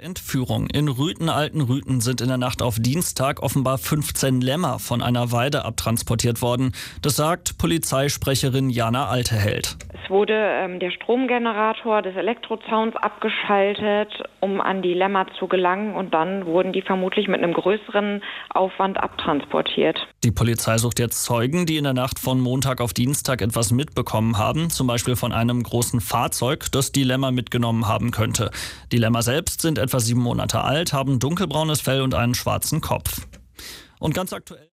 Entführung. In Rüthen-Altenrüthen sind in der Nacht auf Dienstag offenbar 15 Lämmer von einer Weide abtransportiert worden. Das sagt Polizeisprecherin Jana Alteheld. Es wurde der Stromgenerator des Elektrozauns abgeschaltet, um an die Lämmer zu gelangen, und dann wurden die vermutlich mit einem größeren Aufwand abtransportiert. Die Polizei sucht jetzt Zeugen, die in der Nacht von Montag auf Dienstag etwas mitbekommen haben, zum Beispiel von einem großen Fahrzeug, das die Lämmer mitgenommen haben könnte. Die Lämmer selbst sind etwa 7 Monate alt, haben dunkelbraunes Fell und einen schwarzen Kopf. Und ganz aktuell